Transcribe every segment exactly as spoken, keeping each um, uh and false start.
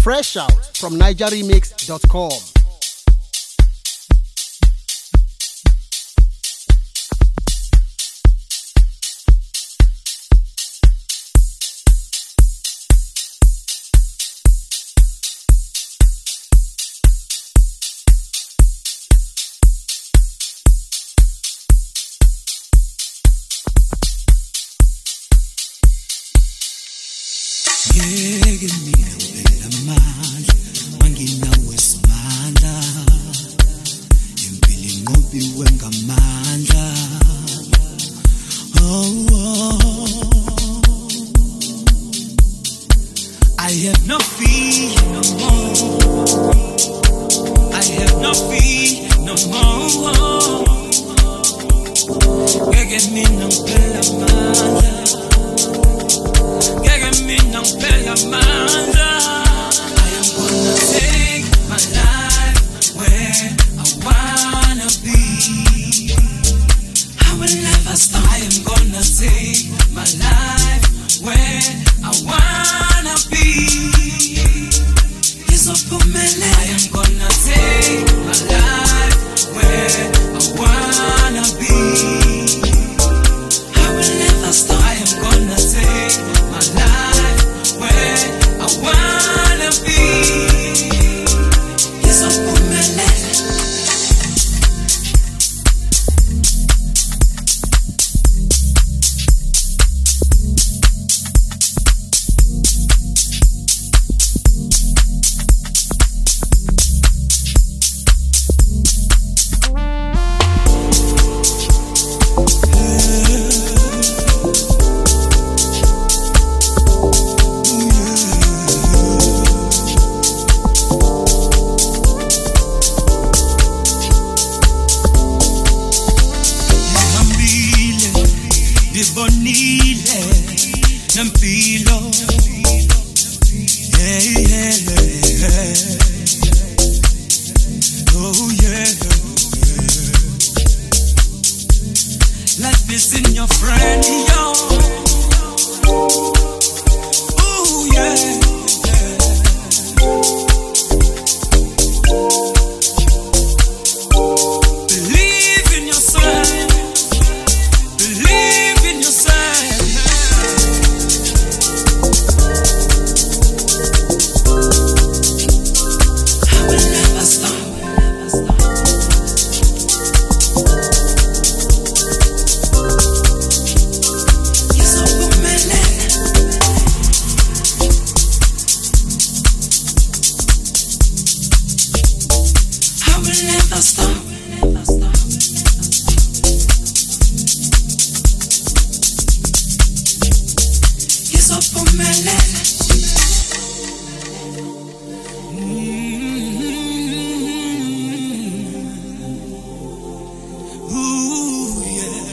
Fresh out from niger remix dot com. Ngeke mina amandla manginawe simandla impilo inqobiwe ngamandla oh, oh. I have no fear no more I have no fear no more ngeke mina ngiphela amandla me no pega manda. I am gonna take my life where I wanna be. I will never stop. I am gonna take my life where I wanna be. It's up for me. I am gonna take my life where I wanna be. I will never stop. I am gonna take my life where I wanna be. It's up for me. Bonile Nampilo Hey, hey, hey Oh, yeah Life is in your friend, yo Oh, yeah Believe in yourself Believe in yourself. I will never stop. Yes, I will manage. I will never stop. Up for my life. Ooh,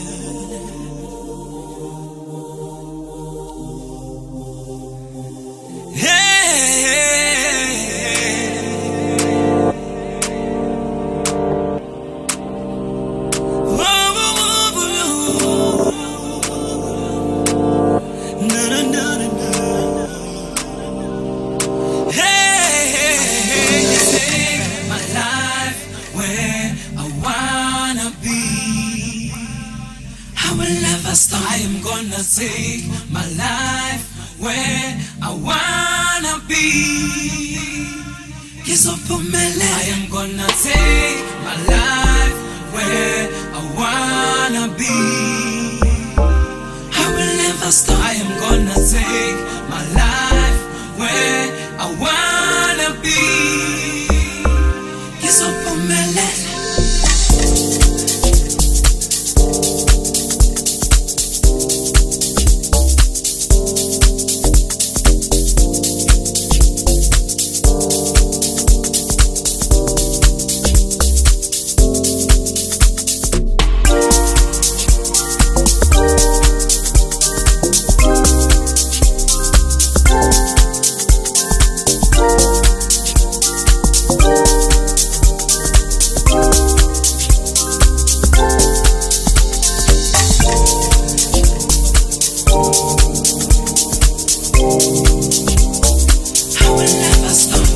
yeah. Hey. Oh, oh, oh, oh. No, no, no. Stop. I am gonna take my life where I wanna be. It's up for me. I am gonna take my life where I wanna be. I will never stop. I am gonna take my life where I wanna be. It's up for me. I will never stop.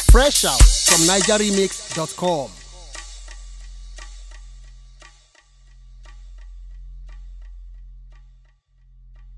Fresh out from Niger Remix dot com.